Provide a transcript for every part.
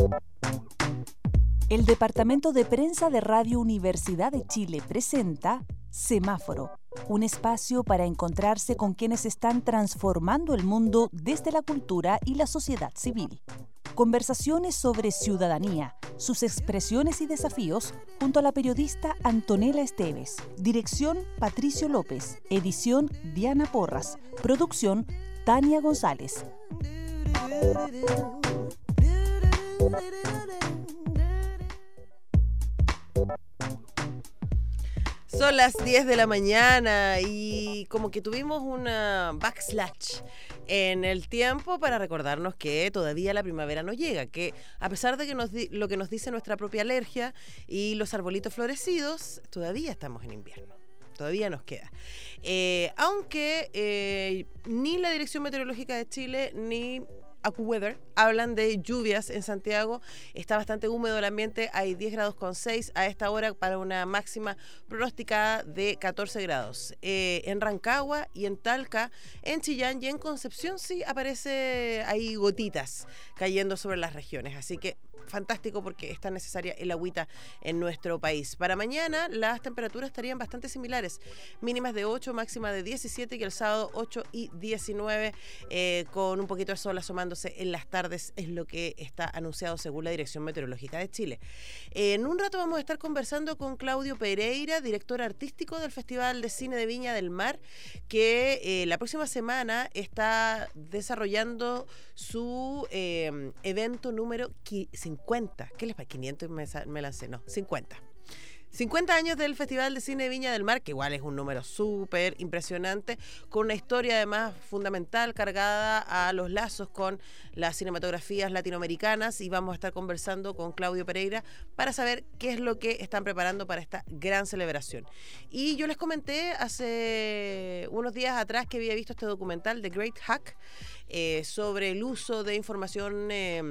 El Departamento de Prensa de Radio Universidad de Chile presenta Semáforo, un espacio para encontrarse con quienes están transformando el mundo desde la cultura y la sociedad civil. Conversaciones sobre ciudadanía, sus expresiones y desafíos, junto a la periodista Antonella Esteves. Dirección Patricio López. Edición Diana Porras. Producción Tania González. Son las 10 de la mañana y como que tuvimos una backslash en el tiempo para recordarnos que todavía la primavera no llega, que a pesar de que lo que nos dice nuestra propia alergia y los arbolitos florecidos, todavía estamos en invierno. Todavía nos queda. Aunque ni la Dirección Meteorológica de Chile ni AccuWeather hablan de lluvias en Santiago. Está bastante húmedo el ambiente, hay 10 grados con 6 a esta hora para una máxima pronosticada de 14 grados. En Rancagua y en Talca, en Chillán y en Concepción sí aparece ahí gotitas cayendo sobre las regiones, así que fantástico porque está necesaria el agüita en nuestro país. Para mañana las temperaturas estarían bastante similares, mínimas de 8, máxima de 17, y el sábado 8 y 19, con un poquito de sol asomándose en las tardes, es lo que está anunciado según la Dirección Meteorológica de Chile. En un rato vamos a estar conversando con Claudio Pereira, director artístico del Festival de Cine de Viña del Mar, que la próxima semana está desarrollando su evento número 50. ¿Qué les parece? 500 me lancé. No, 50. 50 años del Festival de Cine de Viña del Mar, que igual es un número súper impresionante, con una historia además fundamental cargada a los lazos con las cinematografías latinoamericanas, y vamos a estar conversando con Claudio Pereira para saber qué es lo que están preparando para esta gran celebración. Y yo les comenté hace unos días atrás que había visto este documental, The Great Hack, sobre el uso de información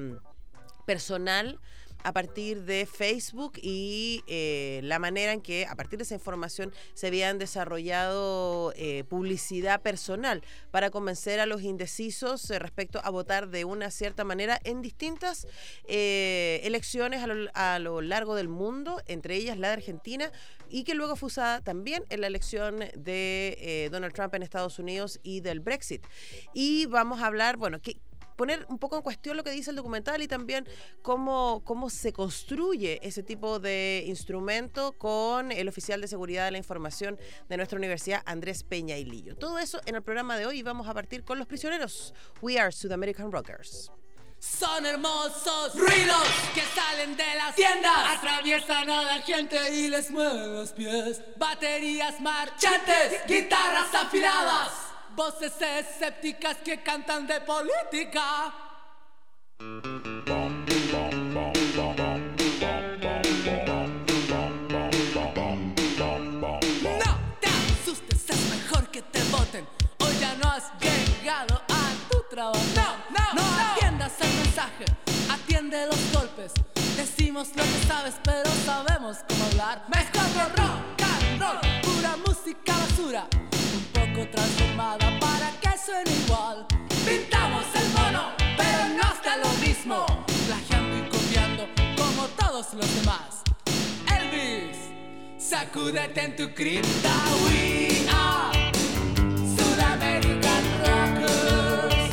personal a partir de Facebook y la manera en que a partir de esa información se habían desarrollado publicidad personal para convencer a los indecisos respecto a votar de una cierta manera en distintas elecciones a lo largo del mundo, entre ellas la de Argentina, y que luego fue usada también en la elección de Donald Trump en Estados Unidos y del Brexit. Y vamos a hablar, poner un poco en cuestión lo que dice el documental y también cómo se construye ese tipo de instrumento con el oficial de seguridad de la información de nuestra universidad, Andrés Peña y Lillo. Todo eso en el programa de hoy, y vamos a partir con Los Prisioneros. We are South American Rockers. Son hermosos ruidos que salen de las tiendas, atraviesan a la gente y les mueven los pies. Baterías marchantes, guitarras afiladas, voces escépticas que cantan de política. No te asustes, es mejor que te voten. Hoy ya no has llegado a tu trabajo. No atiendas el mensaje, atiende los golpes. Decimos lo que sabes, pero sabemos cómo hablar. Mezclando rock and roll, pura música basura, un poco transformada para que suene igual. Pintamos el mono, pero no está lo mismo, plagiando y copiando como todos los demás. Elvis, sacúdete en tu cripta. We are South American Rockers.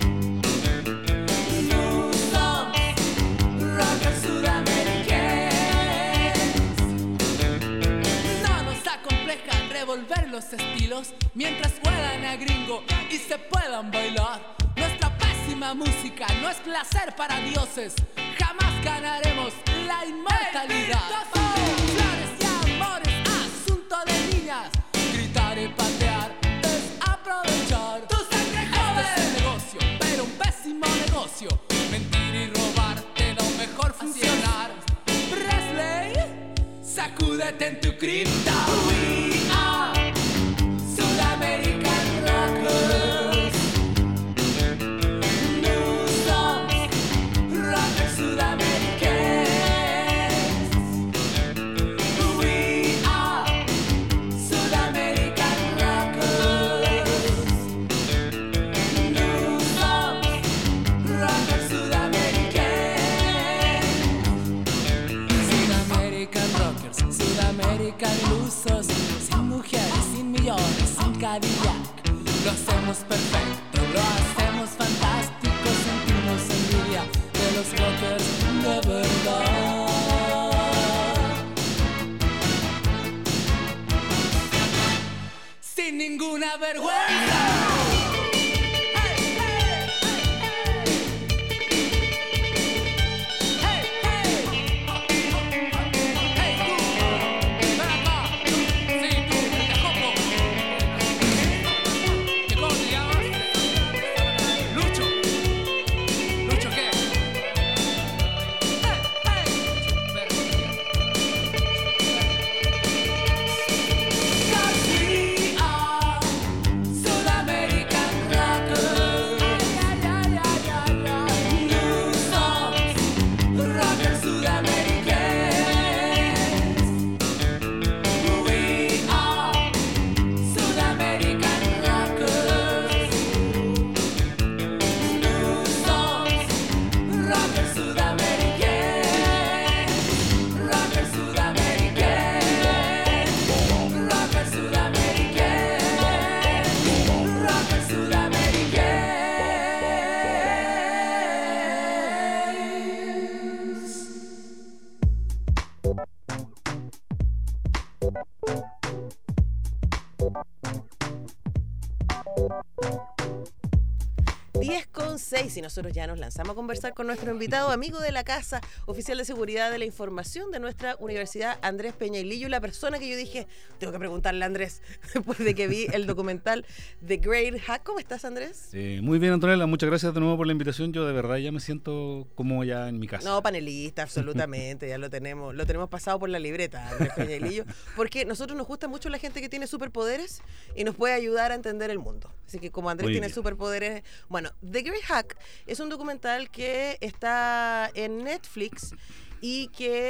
No somos rockers sudamericanos. No nos acompleja revolver los estilos mientras huelan a gringo y se puedan bailar. Nuestra pésima música no es placer para dioses. Jamás ganaremos la inmortalidad. Flores y amores, asunto de niñas. Gritar y patear es aprovechar. Tu sangre joven. Este es el negocio, pero un pésimo negocio. Mentir y robarte no mejor funcionar. Presley, sacúdete en tu cripta. We are South American Rockers. No somos rockers sudamericanos. We are South American Rockers. No somos rockers sudamericanos. los rockers de verdad. Sin ninguna vergüenza. Y nosotros ya nos lanzamos a conversar con nuestro invitado, amigo de la casa, oficial de seguridad de la información de nuestra universidad, Andrés Peñailillo, la persona que yo dije, tengo que preguntarle a Andrés, después de que vi el documental The Great Hack. ¿Cómo estás, Andrés? Muy bien, Antonella, muchas gracias de nuevo por la invitación. Yo de verdad ya me siento como ya en mi casa. No, panelista, absolutamente, ya lo tenemos pasado por la libreta, Andrés Peñailillo, porque nosotros nos gusta mucho la gente que tiene superpoderes y nos puede ayudar a entender el mundo. Así que como Andrés tiene superpoderes, bueno, The Great Hack es un documental que está en Netflix y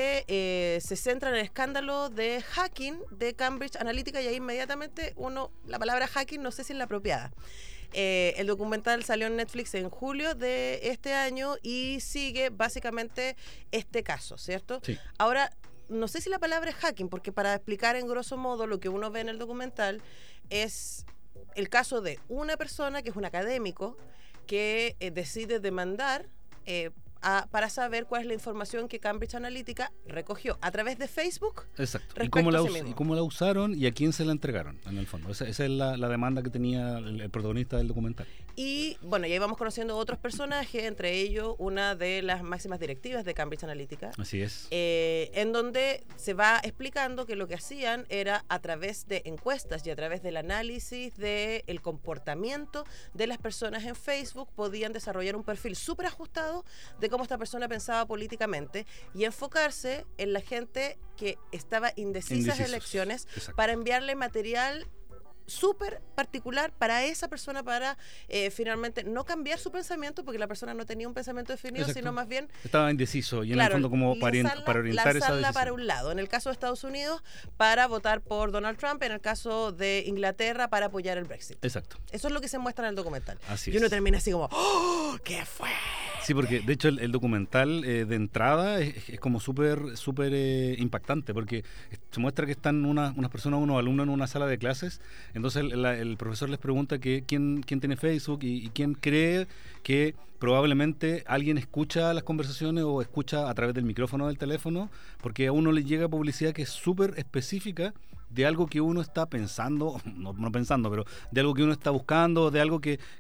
que se centra en el escándalo de hacking de Cambridge Analytica, y ahí inmediatamente la palabra hacking no sé si es la apropiada. El documental salió en Netflix en julio de este año y sigue básicamente este caso, ¿cierto? Sí. Ahora, no sé si la palabra es hacking, porque para explicar en grosso modo lo que uno ve en el documental es el caso de una persona que es un académico que decide demandar para saber cuál es la información que Cambridge Analytica recogió a través de Facebook. Exacto. ¿Y cómo la usaron y a quién se la entregaron, en el fondo? Esa es la demanda que tenía el protagonista del documental. Y bueno, ya íbamos conociendo otros personajes, entre ellos una de las máximas directivas de Cambridge Analytica. Así es. En donde se va explicando que lo que hacían era a través de encuestas y a través del análisis del comportamiento de las personas en Facebook podían desarrollar un perfil súper ajustado de cómo esta persona pensaba políticamente y enfocarse en la gente que estaba indecisa en elecciones. Exacto. Para enviarle material súper particular para esa persona, para finalmente no cambiar su pensamiento, porque la persona no tenía un pensamiento definido. Exacto. Sino más bien estaba indeciso y en el fondo como para orientar esa decisión para un lado. En el caso de Estados Unidos, para votar por Donald Trump; en el caso de Inglaterra, para apoyar el Brexit. Exacto. Eso es lo que se muestra en el documental. Así y uno termina así como, ¡oh! ¿Qué fue? Sí, porque de hecho el documental de entrada es como súper impactante, porque se muestra que están unas personas, unos alumnos en una sala de clases. Entonces el profesor les pregunta que quién tiene Facebook y quién cree que probablemente alguien escucha las conversaciones o escucha a través del micrófono del teléfono, porque a uno le llega publicidad que es súper específica de algo que uno está pensando, no pensando, pero de algo que uno está buscando, de algo que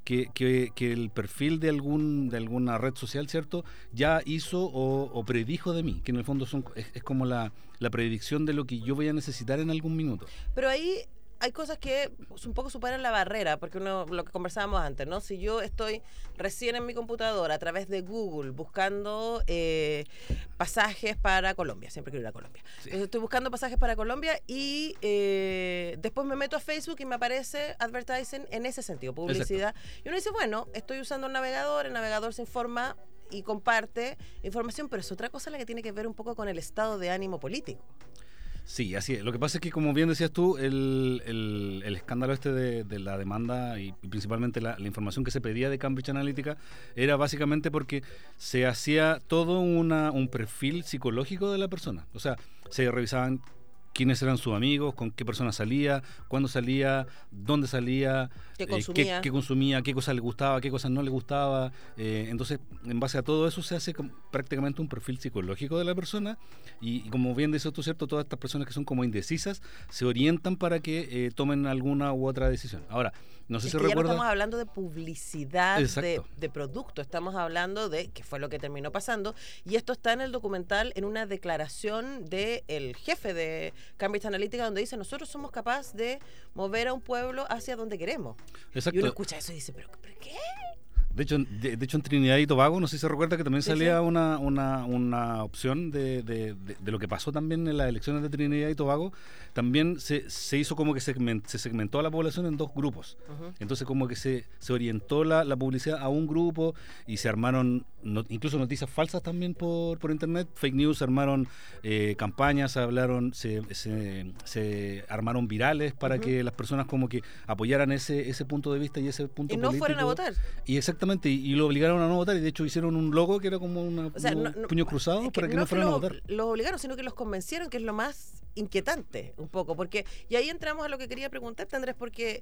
el perfil de alguna red social, ¿cierto?, ya hizo o predijo de mí, que en el fondo es como la predicción de lo que yo voy a necesitar en algún minuto. Pero ahí hay cosas que un poco superan la barrera, porque lo que conversábamos antes, ¿no? Si yo estoy recién en mi computadora a través de Google buscando pasajes para Colombia, siempre quiero ir a Colombia. Sí. Estoy buscando pasajes para Colombia y después me meto a Facebook y me aparece advertising en ese sentido, publicidad. Exacto. Y uno dice, bueno, estoy usando el navegador se informa y comparte información, pero es otra cosa la que tiene que ver un poco con el estado de ánimo político. Sí, así es. Lo que pasa es que, como bien decías tú, el escándalo de la demanda y principalmente la información que se pedía de Cambridge Analytica era básicamente porque se hacía todo un perfil psicológico de la persona. O sea, se revisaban quiénes eran sus amigos, con qué personas salía, cuándo salía, dónde salía, ¿Qué consumía? qué consumía, qué cosas le gustaba, qué cosas no le gustaba. Entonces, en base a todo eso se hace prácticamente un perfil psicológico de la persona y como bien dices tú, ¿cierto? Todas estas personas que son como indecisas se orientan para que tomen alguna u otra decisión. Ahora, no sé es si que ya no recuerdas... estamos hablando de publicidad Exacto. de producto, estamos hablando de qué fue lo que terminó pasando, y esto está en el documental en una declaración del jefe de Cambridge Analytica, donde dice: nosotros somos capaces de mover a un pueblo hacia donde queremos. Exacto. Y uno escucha eso y dice, ¿pero qué? De hecho, en Trinidad y Tobago, no sé si se recuerda que también salía una opción de lo que pasó también en las elecciones de Trinidad y Tobago. También se hizo como que se segmentó a la población en dos grupos. Uh-huh. Entonces como que se orientó la publicidad a un grupo y se armaron incluso noticias falsas también por internet, fake news, se armaron campañas, se armaron virales para Uh-huh. que las personas como que apoyaran ese punto de vista y ese punto político. Y no fueran a votar. Y exactamente, y lo obligaron a no votar, y de hecho hicieron un logo que era como O sea, puño cruzado para que no fueran a votar. Los obligaron, sino que los convencieron, que es lo más inquietante un poco, porque, y ahí entramos a lo que quería preguntarte, Andrés, porque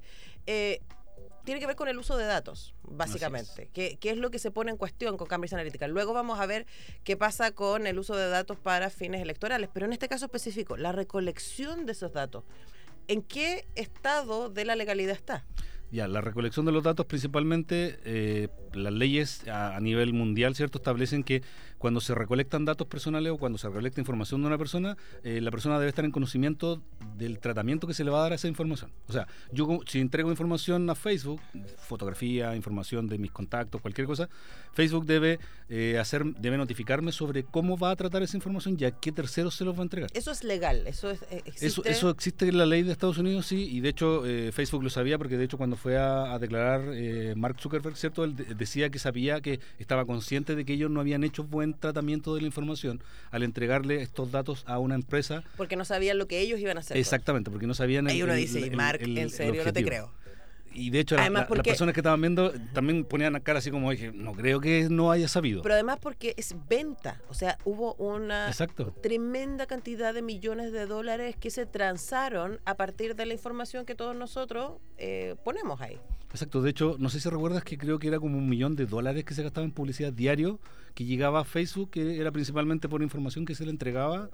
tiene que ver con el uso de datos, básicamente, que es lo que se pone en cuestión con Cambridge Analytica. Luego vamos a ver qué pasa con el uso de datos para fines electorales, pero en este caso específico, la recolección de esos datos, ¿en qué estado de la legalidad está? Ya, la recolección de los datos principalmente, las leyes a nivel mundial, ¿cierto?, establecen que cuando se recolectan datos personales o cuando se recolecta información de una persona, la persona debe estar en conocimiento del tratamiento que se le va a dar a esa información. O sea, yo si entrego información a Facebook, fotografía, información de mis contactos, cualquier cosa, Facebook debe notificarme sobre cómo va a tratar esa información y a qué terceros se los va a entregar. Eso es legal, eso existe. Eso existe en la ley de Estados Unidos, sí, y de hecho Facebook lo sabía porque de hecho cuando fue a declarar Mark Zuckerberg, ¿cierto? Él decía que sabía, que estaba consciente de que ellos no habían hecho buen tratamiento de la información al entregarle estos datos a una empresa. Porque no sabían lo que ellos iban a hacer. Exactamente, porque no sabían Ahí uno dice, Mark, en serio, no te creo. Y de hecho las personas que estaban viendo también ponían la cara así como, dije, no creo que no haya sabido. Pero además porque es venta, o sea, hubo una tremenda cantidad de millones de dólares que se transaron a partir de la información que todos nosotros ponemos ahí. Exacto, de hecho, no sé si recuerdas que creo que era como $1 millón que se gastaba en publicidad diario que llegaba a Facebook, que era principalmente por información que se le entregaba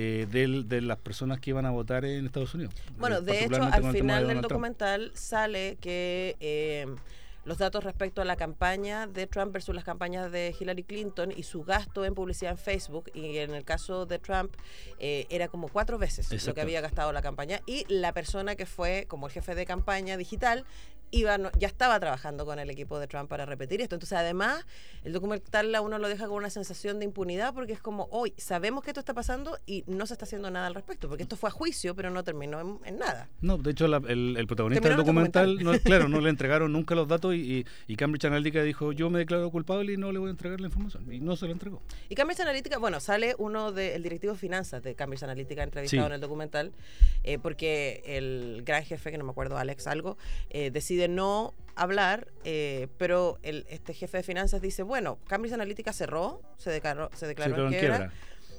de las personas que iban a votar en Estados Unidos. Bueno, de hecho, al final del documental sale que los datos respecto a la campaña de Trump versus las campañas de Hillary Clinton y su gasto en publicidad en Facebook, y en el caso de Trump era como 4 veces lo que había gastado la campaña, y la persona que fue como el jefe de campaña digital ya estaba trabajando con el equipo de Trump para repetir esto. Entonces, además, el documental a uno lo deja con una sensación de impunidad, porque es como, hoy sabemos que esto está pasando y no se está haciendo nada al respecto, porque esto fue a juicio, pero no terminó en nada. No, de hecho, el protagonista del documental, no le entregaron nunca los datos y Cambridge Analytica dijo, yo me declaro culpable y no le voy a entregar la información, y no se lo entregó. Y Cambridge Analytica, bueno, sale el directivo de finanzas de Cambridge Analytica entrevistado en el documental, porque el gran jefe, que no me acuerdo, Alex algo, decide no hablar, pero este jefe de finanzas dice, bueno, Cambridge Analytica cerró, se declaró en quiebra,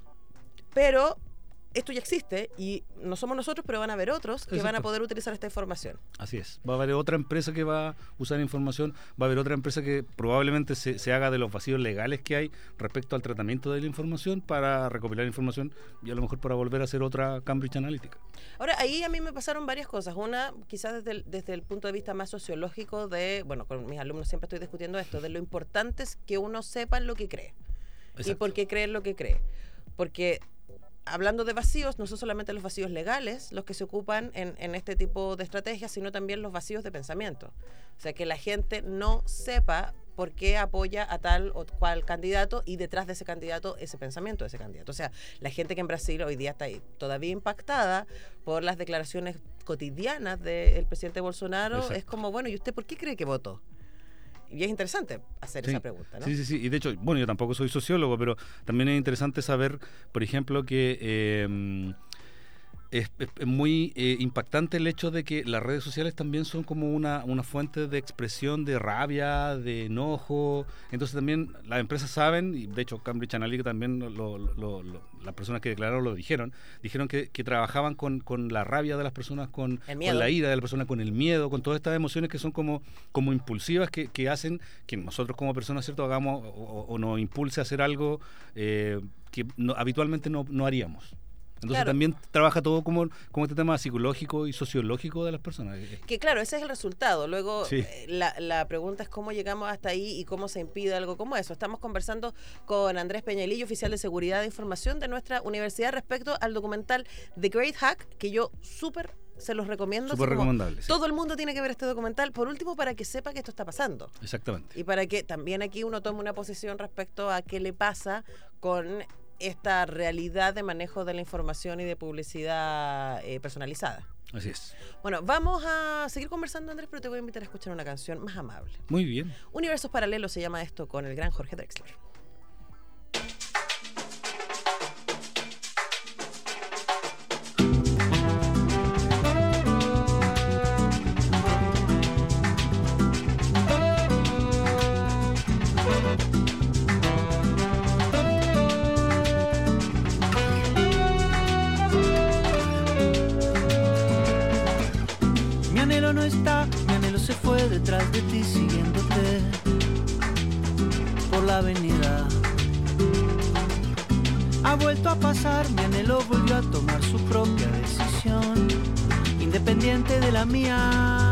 pero esto ya existe y no somos nosotros, pero van a haber otros que van a poder utilizar esta información. Así es, va a haber otra empresa que va a usar información, va a haber otra empresa que probablemente se haga de los vacíos legales que hay respecto al tratamiento de la información para recopilar información y a lo mejor para volver a hacer otra Cambridge Analytica. Ahora, ahí a mí me pasaron varias cosas. Una, quizás desde el punto de vista más sociológico con mis alumnos siempre estoy discutiendo esto, de lo importante es que uno sepa lo que cree. Exacto. Y por qué cree lo que cree. Porque hablando de vacíos, no son solamente los vacíos legales los que se ocupan en este tipo de estrategias, sino también los vacíos de pensamiento. O sea, que la gente no sepa por qué apoya a tal o cual candidato y detrás de ese candidato ese pensamiento de ese candidato. O sea, la gente que en Brasil hoy día está todavía impactada por las declaraciones cotidianas del presidente Bolsonaro. Exacto. Es como, bueno, ¿y usted por qué cree que votó? Y es interesante hacer esa pregunta, ¿no? Sí. Y de hecho, bueno, yo tampoco soy sociólogo, pero también es interesante saber, por ejemplo, que Es muy impactante el hecho de que las redes sociales también son como una fuente de expresión de rabia, de enojo. Entonces también las empresas saben, y de hecho Cambridge Analytica también, las personas que declararon lo dijeron que trabajaban con la rabia de las personas, con la ira de las personas, con el miedo, con todas estas emociones que son como impulsivas, que hacen que nosotros como personas, ¿cierto?, hagamos o nos impulse a hacer algo que habitualmente no haríamos. Entonces claro, también trabaja todo como este tema psicológico y sociológico de las personas. Que claro, ese es el resultado. Luego sí. la pregunta es cómo llegamos hasta ahí y cómo se impide algo como eso. Estamos conversando con Andrés Peñalillo, oficial de Seguridad de Información de nuestra universidad, respecto al documental The Great Hack, que yo se los recomiendo. Súper recomendable. Sí. Todo el mundo tiene que ver este documental, por último, para que sepa que esto está pasando. Exactamente. Y para que también aquí uno tome una posición respecto a qué le pasa con esta realidad de manejo de la información y de publicidad personalizada. Así es. Bueno, vamos a seguir conversando, Andrés, pero te voy a invitar a escuchar una canción más amable. Muy bien. Universos Paralelos se llama esto, con el gran Jorge Drexler. No está, mi anhelo se fue detrás de ti siguiéndote por la avenida. Ha vuelto a pasar, mi anhelo volvió a tomar su propia decisión, independiente de la mía.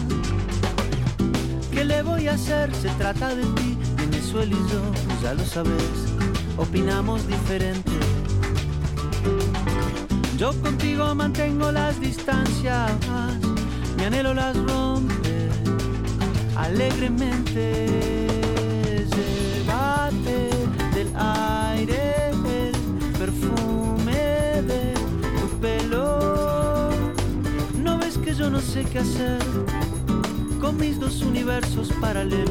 ¿Qué le voy a hacer? Se trata de ti, en eso él y yo, pues ya lo sabes, opinamos diferente. Yo contigo mantengo las distancias, mi anhelo las rompe alegremente. Llévate del aire el perfume de tu pelo. ¿No ves que yo no sé qué hacer con mis dos universos paralelos?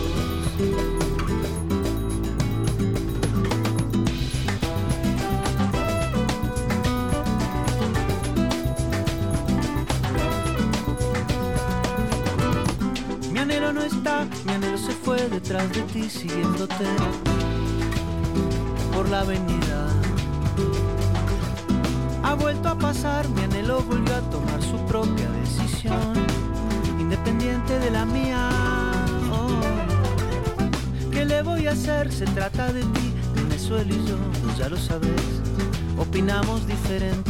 No está, mi anhelo se fue detrás de ti siguiéndote por la avenida. Ha vuelto a pasar, mi anhelo volvió a tomar su propia decisión, independiente de la mía. Oh. ¿Qué le voy a hacer? Se trata de ti, en eso él y yo, pues ya lo sabes, opinamos diferente.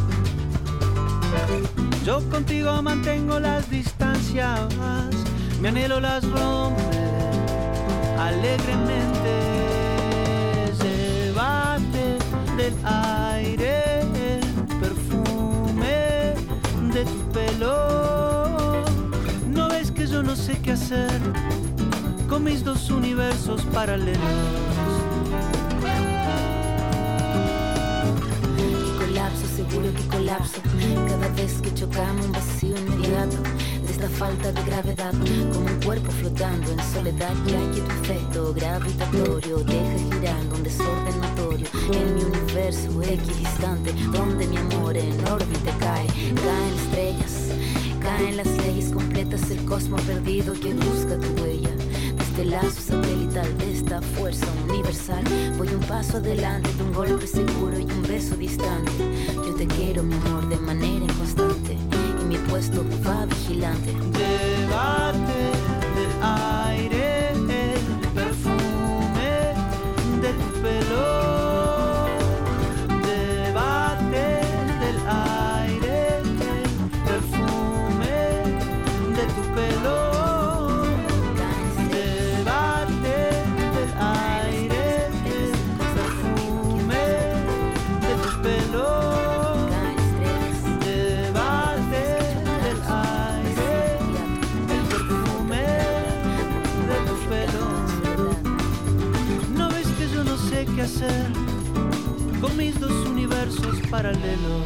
Yo contigo mantengo las distancias, mi anhelo las rompe alegremente. Llévate del aire el perfume de tu pelo. ¿No ves que yo no sé qué hacer con mis dos universos paralelos? Seguro que colapso cada vez que chocamos, un vacío inmediato de esta falta de gravedad, como un cuerpo flotando en soledad. Ya que tu efecto gravitatorio deja girando un desorden notorio en mi universo equidistante, donde mi amor en órbita cae. Caen estrellas, caen las leyes completas del cosmos perdido que busca tu huella. Este lazo satelital de esta fuerza universal, voy un paso adelante de un golpe seguro y un beso distante. Yo te quiero, mi amor, de manera inconstante, y mi puesto va vigilante. Llévate del aire el perfume de tu pelo. Llévate del aire el perfume de tu pelo. ¿Qué hacer con mis dos universos paralelos?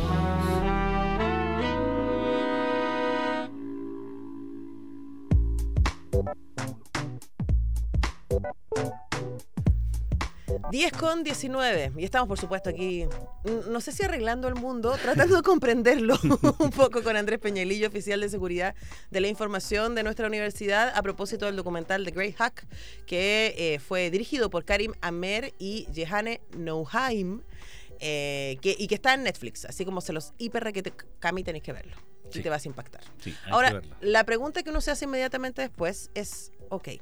10:19 y estamos por supuesto aquí, no sé si arreglando el mundo, tratando de comprenderlo un poco con Andrés Peñalillo, oficial de seguridad de la información de nuestra universidad, a propósito del documental The Great Hack, que fue dirigido por Karim Amer y Jehane Nouhaim, y que está en Netflix, así como se los Cami, tenéis que verlo y Sí. te vas a impactar. Sí, hay que Ahora, verlo. la pregunta que uno se hace inmediatamente después es, ok,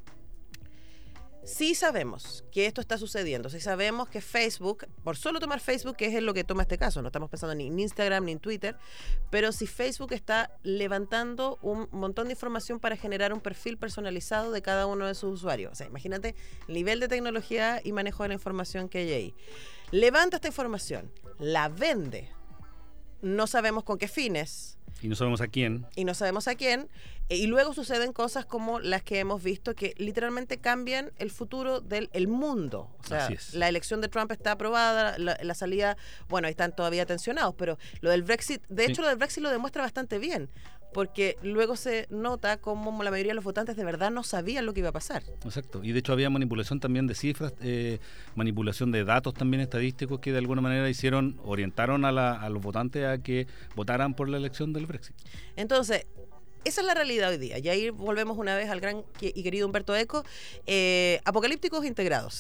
sí sabemos que esto está sucediendo, sí sabemos que Facebook, por solo tomar Facebook, que es lo que toma este caso, no estamos pensando ni en Instagram ni en Twitter, pero si Facebook está levantando un montón de información para generar un perfil personalizado de cada uno de sus usuarios. O sea, imagínate el nivel de tecnología y manejo de la información que hay ahí. Levanta esta información, la vende, no sabemos con qué fines, Y no sabemos a quién. y no sabemos a quién, y luego suceden cosas como las que hemos visto que literalmente cambian el futuro del mundo. O sea, Así es. la elección de Trump está aprobada, la salida, bueno, ahí están todavía tensionados, pero lo del Brexit, de hecho lo del Brexit lo demuestra bastante bien, porque luego se nota como la mayoría de los votantes de verdad no sabían lo que iba a pasar. Exacto. Y de hecho había manipulación también de cifras, manipulación de datos también estadísticos que de alguna manera orientaron a los votantes a que votaran por la elección del Brexit. Entonces, esa es la realidad hoy día. Y ahí volvemos una vez al gran y querido Humberto Eco. Apocalípticos integrados.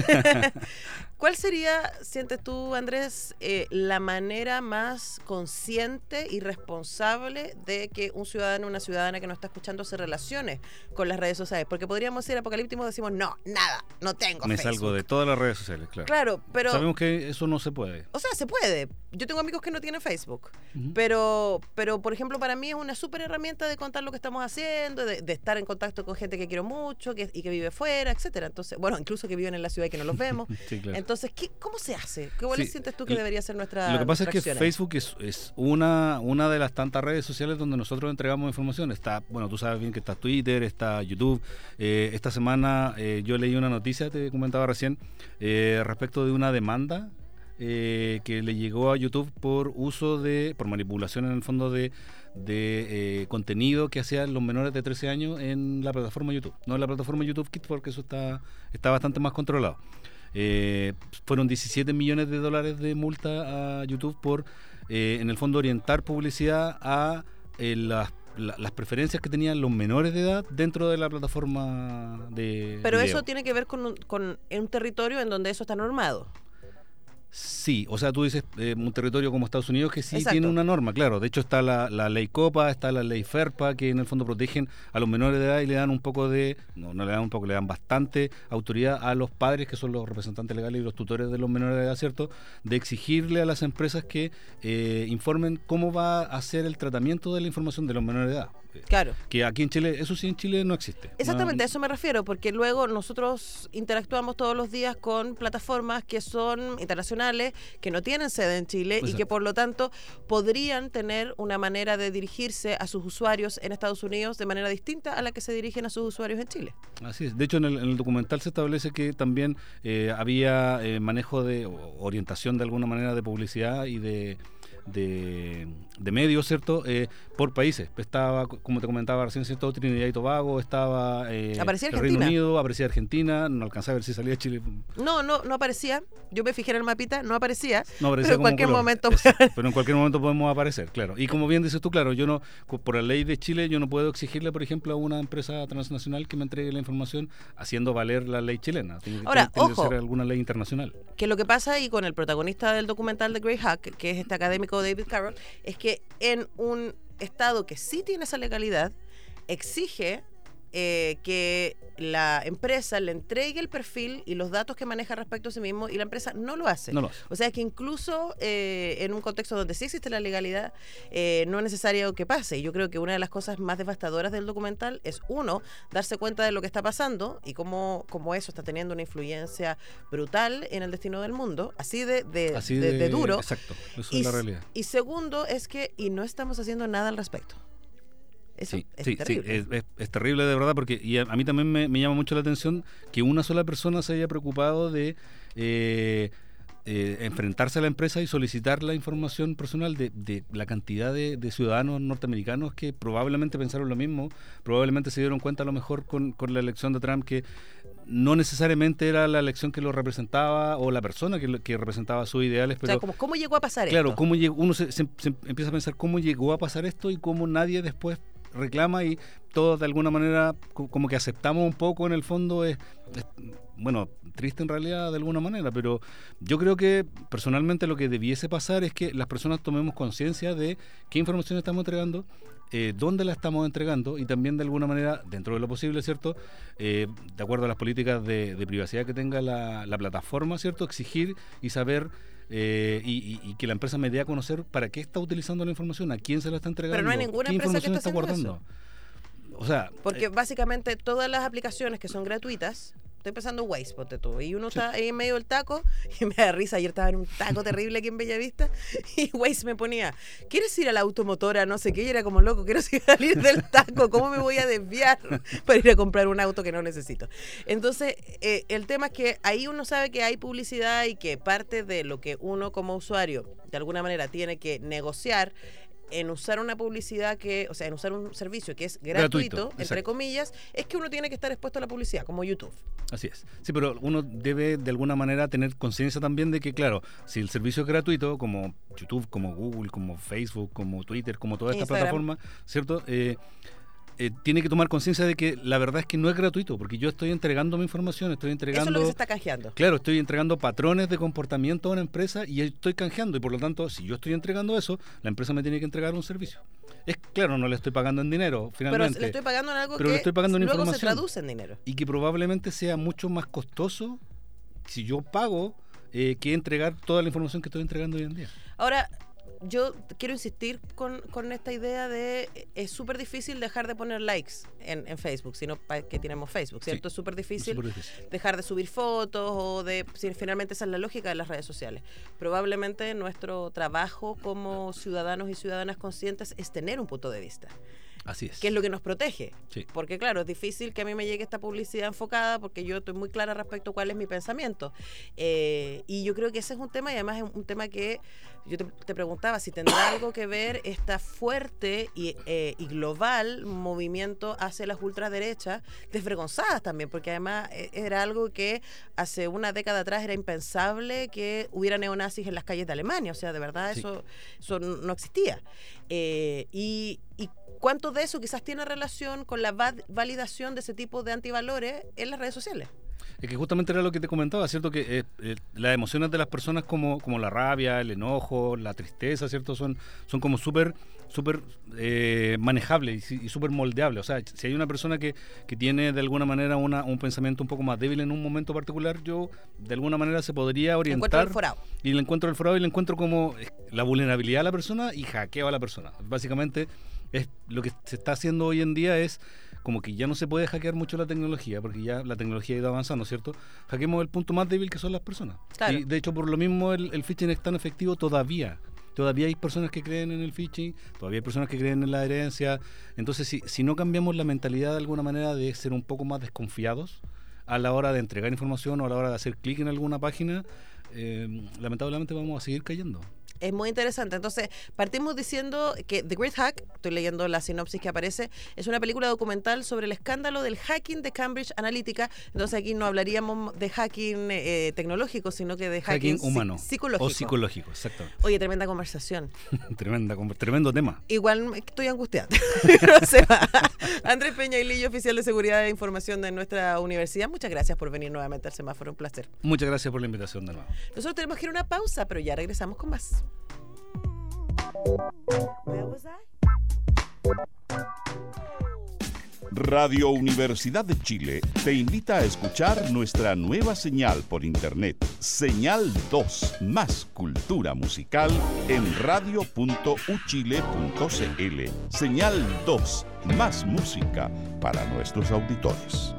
¿Cuál sería, sientes tú, Andrés, la manera más consciente y responsable de que un ciudadano o una ciudadana que nos está escuchando se relacione con las redes sociales? Porque podríamos ser apocalípticos y decimos, no, nada, no tengo Me Facebook. salgo de todas las redes sociales, claro. Claro, pero... Sabemos que eso no se puede. O sea, se puede. Yo tengo amigos que no tienen Facebook, Ujú. pero por ejemplo, para mí es una súper herramienta de contar lo que estamos haciendo, de estar en contacto con gente que quiero mucho y que vive fuera, etcétera. Entonces, bueno, incluso que viven en la ciudad y que no los vemos. Sí, claro. Entonces, ¿cómo se hace? ¿Cuál Sí. sientes tú que debería ser nuestra Lo que pasa es que nuestra acción ahí? Facebook es una de las tantas redes sociales donde nosotros entregamos información. Está, bueno, tú sabes bien que está Twitter, está YouTube. Esta semana yo leí una noticia, te comentaba recién, respecto de una demanda que le llegó a YouTube por manipulación en el fondo de contenido que hacían los menores de 13 años en la plataforma YouTube. No en la plataforma YouTube Kids, porque eso está bastante más controlado. Fueron $17 millones de multa a YouTube por, en el fondo, orientar publicidad a las preferencias que tenían los menores de edad dentro de la plataforma de Pero video. eso tiene que ver con un territorio en donde eso está normado. Sí, o sea, tú dices un territorio como Estados Unidos que sí Exacto. tiene una norma, claro. De hecho está la ley COPA, está la ley FERPA, que en el fondo protegen a los menores de edad y le dan un poco no le dan un poco, le dan bastante autoridad a los padres, que son los representantes legales y los tutores de los menores de edad, ¿cierto? De exigirle a las empresas que informen cómo va a ser el tratamiento de la información de los menores de edad. Claro. Que aquí en Chile, eso sí, en Chile no existe. Exactamente, No- a eso me refiero, porque luego nosotros interactuamos todos los días con plataformas que son internacionales, que no tienen sede en Chile y Exacto. que por lo tanto podrían tener una manera de dirigirse a sus usuarios en Estados Unidos de manera distinta a la que se dirigen a sus usuarios en Chile. Así es. De hecho, en el documental se establece que también había manejo o orientación de alguna manera de publicidad y de medios, ¿cierto? Por países. Estaba, como te comentaba recién, ¿cierto? Trinidad y Tobago, estaba Aparecía el Reino Argentina. Unido, aparecía Argentina, no alcanzaba a ver si salía Chile. No aparecía. Yo me fijé en el mapita, no aparecía. No aparecía pero en como cualquier color. momento. Pero en cualquier momento podemos aparecer, claro. Y como bien dices tú, claro, yo no, por la ley de Chile, yo no puedo exigirle, por ejemplo, a una empresa transnacional que me entregue la información haciendo valer la ley chilena. Ahora, tiene ojo. que ser alguna ley internacional. Que lo que pasa ahí con el protagonista del documental de Great Hack, que es este académico David Carroll, es que en un estado que sí tiene esa legalidad, exige que la empresa le entregue el perfil y los datos que maneja respecto a sí mismo, y la empresa no lo hace. No lo hace. O sea que incluso en un contexto donde sí existe la legalidad, no es necesario que pase. Y yo creo que una de las cosas más devastadoras del documental es, uno, darse cuenta de lo que está pasando y cómo eso está teniendo una influencia brutal en el destino del mundo, así de duro. Exacto, eso Y, es la realidad. y segundo es que no estamos haciendo nada al respecto. Eso es terrible. Es terrible de verdad, porque y a mí también me llama mucho la atención que una sola persona se haya preocupado de enfrentarse a la empresa y solicitar la información personal de la cantidad de ciudadanos norteamericanos que probablemente pensaron lo mismo, probablemente se dieron cuenta a lo mejor con la elección de Trump que no necesariamente era la elección que lo representaba o la persona que representaba sus ideales, pero... O sea, ¿cómo llegó a pasar claro, esto? Cómo llegó, uno se empieza a pensar cómo llegó a pasar esto y cómo nadie después reclama y todos de alguna manera como que aceptamos un poco en el fondo es bueno, triste en realidad de alguna manera, pero yo creo que personalmente lo que debiese pasar es que las personas tomemos conciencia de qué información estamos entregando, dónde la estamos entregando y también de alguna manera, dentro de lo posible, ¿cierto? De acuerdo a las políticas de privacidad que tenga la plataforma, ¿cierto? Exigir y saber y que la empresa me dé a conocer para qué está utilizando la información, a quién se la está entregando, pero no hay ninguna qué empresa que información esté está haciendo guardando. O sea, porque básicamente todas las aplicaciones que son gratuitas, estoy pensando Waze, ponte tú, y uno está ahí en medio del taco, y me da risa, ayer estaba en un taco terrible aquí en Bellavista, y Waze me ponía, ¿quieres ir a la automotora? No sé qué, y era como loco, quiero salir del taco, ¿cómo me voy a desviar para ir a comprar un auto que no necesito? Entonces, el tema es que ahí uno sabe que hay publicidad y que parte de lo que uno como usuario, de alguna manera, tiene que negociar en usar una publicidad o sea, en usar un servicio que es gratuito, entre exacto. comillas, es que uno tiene que estar expuesto a la publicidad, como YouTube. Así es. Sí, pero uno debe de alguna manera tener conciencia también de que, claro, si el servicio es gratuito, como YouTube, como Google, como Facebook, como Twitter, como toda esta plataforma, ¿cierto? Tiene que tomar conciencia de que la verdad es que no es gratuito, porque yo estoy entregando mi información, estoy entregando... Eso es lo que se está canjeando. Claro, estoy entregando patrones de comportamiento a una empresa y estoy canjeando, y por lo tanto, si yo estoy entregando eso, la empresa me tiene que entregar un servicio. Es claro, no le estoy pagando en dinero, finalmente. Pero le estoy pagando en algo pero le estoy pagando en luego información, se traduce en dinero. y que probablemente sea mucho más costoso si yo pago que entregar toda la información que estoy entregando hoy en día. Ahora, yo quiero insistir con esta idea de es súper difícil dejar de poner likes en Facebook, sino que tenemos Facebook, ¿cierto? Sí, es súper difícil difícil dejar de subir fotos o si finalmente esa es la lógica de las redes sociales. Probablemente nuestro trabajo como ciudadanos y ciudadanas conscientes es tener un punto de vista. Así es. Que es lo que nos protege. Sí. Porque claro, es difícil que a mí me llegue esta publicidad enfocada porque yo estoy muy clara respecto a cuál es mi pensamiento. Y yo creo que ese es un tema, y además es un tema que yo te preguntaba si tendrá algo que ver esta fuerte y global movimiento hacia las ultraderechas, desvergonzadas también, porque además era algo que hace una década atrás era impensable que hubiera neonazis en las calles de Alemania. O sea, de verdad Sí. eso no existía. Y ¿cuánto de eso quizás tiene relación con la validación de ese tipo de antivalores en las redes sociales? Es que justamente era lo que te comentaba, ¿cierto? Que las emociones de las personas como la rabia, el enojo, la tristeza, ¿cierto? Son como súper manejables y súper moldeables. O sea, si hay una persona que tiene de alguna manera un pensamiento un poco más débil en un momento particular, yo de alguna manera se podría orientar. Y le encuentro el forado y le encuentro como la vulnerabilidad a la persona y hackeo a la persona. Básicamente es lo que se está haciendo hoy en día es como que ya no se puede hackear mucho la tecnología, porque ya la tecnología ha ido avanzando, ¿cierto? Hackeemos el punto más débil que son las personas. Claro. Y de hecho, por lo mismo, el phishing es tan efectivo todavía. Todavía hay personas que creen en el phishing, todavía hay personas que creen en la herencia. Entonces, si no cambiamos la mentalidad de alguna manera de ser un poco más desconfiados a la hora de entregar información o a la hora de hacer clic en alguna página, lamentablemente vamos a seguir cayendo. Es muy interesante. Entonces, partimos diciendo que The Great Hack, estoy leyendo la sinopsis que aparece, es una película documental sobre el escándalo del hacking de Cambridge Analytica. Entonces, aquí no hablaríamos de hacking tecnológico, sino que de hacking humano psicológico. O psicológico, exactamente. Oye, tremenda conversación. Tremendo tema. Igual estoy angustiada. No se va. Andrés Peña Lillo, oficial de Seguridad e Información de nuestra universidad. Muchas gracias por venir nuevamente al Semáforo. Un placer. Muchas gracias por la invitación de nuevo. Nosotros tenemos que ir a una pausa, pero ya regresamos con más. Radio Universidad de Chile te invita a escuchar nuestra nueva señal por internet, Señal 2, más cultura musical en radio.uchile.cl. Señal 2, más música para nuestros auditores.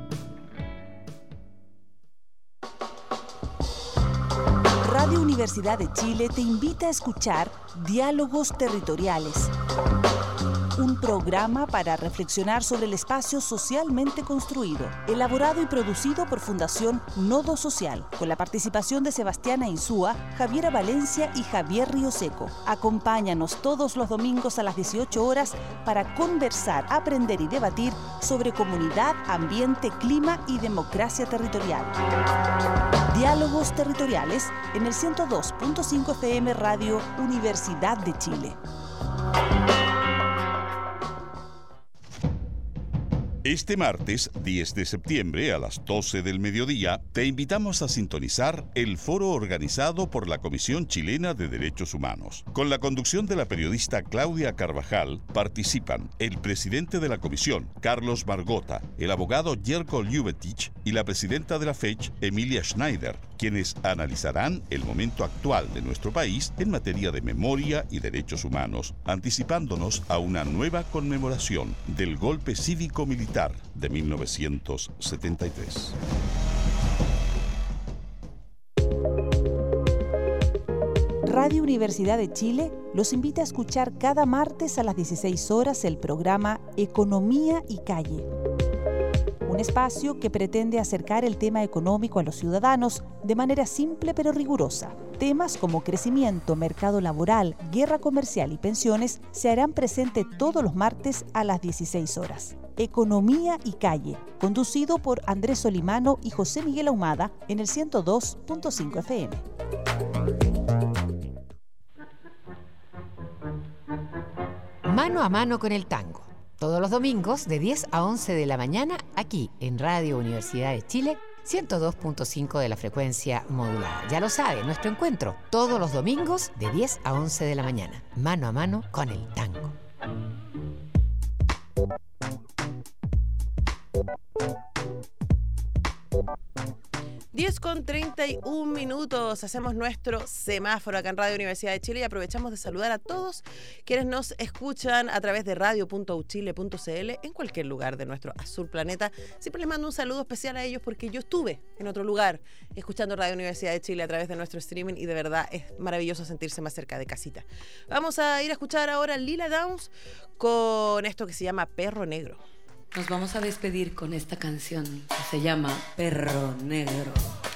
Radio Universidad de Chile te invita a escuchar Diálogos Territoriales. un programa para reflexionar sobre el espacio socialmente construido, elaborado y producido por Fundación Nodo Social, con la participación de Sebastiana Insúa, Javiera Valencia y Javier Ríoseco. Acompáñanos todos los domingos a las 18 horas para conversar, aprender y debatir sobre comunidad, ambiente, clima y democracia territorial. Diálogos territoriales en el 102.5 FM Radio Universidad de Chile. Este martes, 10 de septiembre, a las 12 del mediodía, te invitamos a sintonizar el foro organizado por la Comisión Chilena de Derechos Humanos. Con la conducción de la periodista Claudia Carvajal, participan el presidente de la comisión, Carlos Margota, el abogado Jerko Ljubetich y la presidenta de la FECH, Emilia Schneider, quienes analizarán el momento actual de nuestro país en materia de memoria y derechos humanos, anticipándonos a una nueva conmemoración del golpe cívico-militar de 1973. Radio Universidad de Chile los invita a escuchar cada martes a las 16 horas el programa Economía y Calle. Un espacio que pretende acercar el tema económico a los ciudadanos de manera simple pero rigurosa. Temas como crecimiento, mercado laboral, guerra comercial y pensiones se harán presente todos los martes a las 16 horas. Economía y Calle, conducido por Andrés Solimano y José Miguel Ahumada en el 102.5 FM. Mano a mano con el tango. Todos los domingos de 10 a 11 de la mañana aquí en Radio Universidad de Chile, 102.5 de la frecuencia modulada. Ya lo sabe, nuestro encuentro todos los domingos de 10 a 11 de la mañana. Mano a mano con el tango. 10:31. Hacemos nuestro semáforo acá en Radio Universidad de Chile y aprovechamos de saludar a todos quienes nos escuchan a través de radio.uchile.cl en cualquier lugar de nuestro azul planeta. Siempre les mando un saludo especial a ellos porque yo estuve en otro lugar escuchando Radio Universidad de Chile a través de nuestro streaming y de verdad es maravilloso sentirse más cerca de casita. Vamos a ir a escuchar ahora Lila Downs con esto que se llama Perro Negro. Nos vamos a despedir con esta canción que se llama Perro Negro.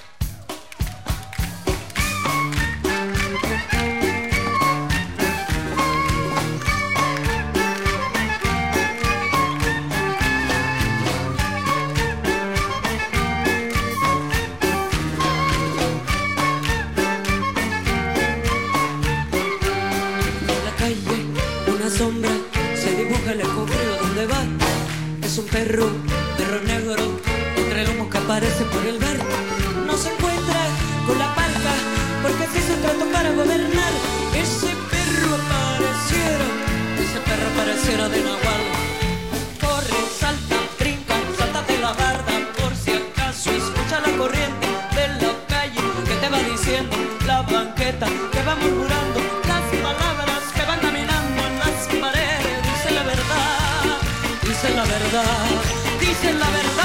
En la calle una sombra se dibuja en el concreto donde va. Es un perro negro, entre el humo que aparece por el bar. No se encuentra con la parca, porque se hizo trato para gobernar. Ese perro pareciera de Nahual. Corre, salta, brinca, salta de la barda, por si acaso escucha la corriente de la calle que te va diciendo, la banqueta que va murmurando, las palabras que van caminando en las paredes. Dice la verdad, dicen la verdad, dicen la verdad.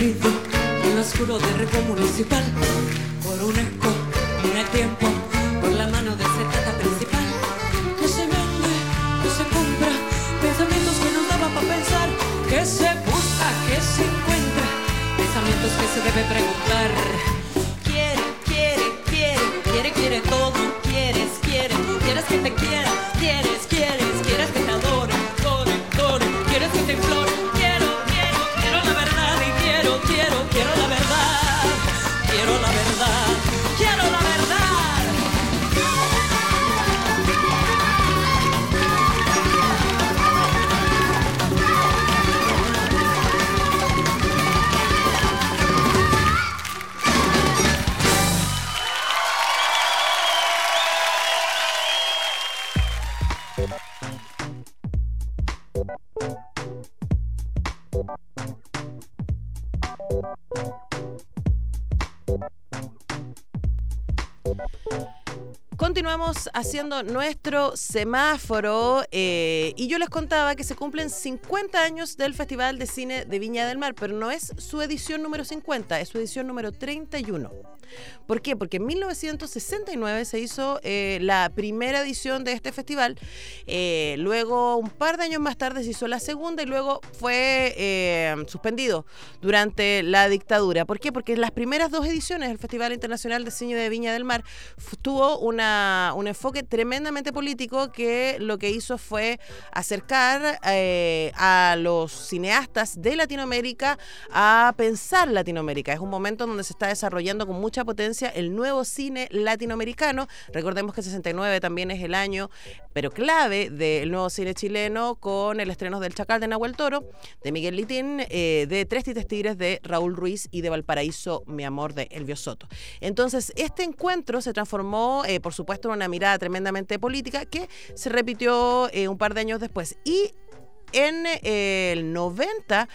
perdido en lo oscuro de Reco Municipal. Por un eco, en el tiempo, por la mano de ese tata principal. Que se vende, que se compra, pensamientos que nos daban para pensar. Que se busca, que se encuentra, pensamientos que se debe preguntar. Quiere todo, quieres que te quiera, quieres que te adore, quieres que te implore, quiero la verdad y quiero la verdad, quiero la verdad. Continuamos haciendo nuestro semáforo y yo les contaba que se cumplen 50 años del Festival de Cine de Viña del Mar, pero no es su edición número 50, es su edición número 31. ¿Por qué? Porque en 1969 se hizo la primera edición de este festival, luego un par de años más tarde se hizo la segunda y luego fue suspendido durante la dictadura. ¿Por qué? Porque en las primeras dos ediciones del Festival Internacional de Cine de Viña del Mar tuvo un enfoque tremendamente político que lo que hizo fue acercar a los cineastas de Latinoamérica a pensar Latinoamérica. Es un momento donde se está desarrollando con mucha potencia el nuevo cine latinoamericano. Recordemos que el 69 también es el año, pero clave, del nuevo cine chileno, con el estreno del Chacal de Nahuel Toro, de Miguel Litín, de Tres Tites Tigres de Raúl Ruiz y de Valparaíso, Mi Amor de Elvio Soto. Entonces, este encuentro se transformó, por supuesto, en una mirada tremendamente política que se repitió un par de años después. Y en el 90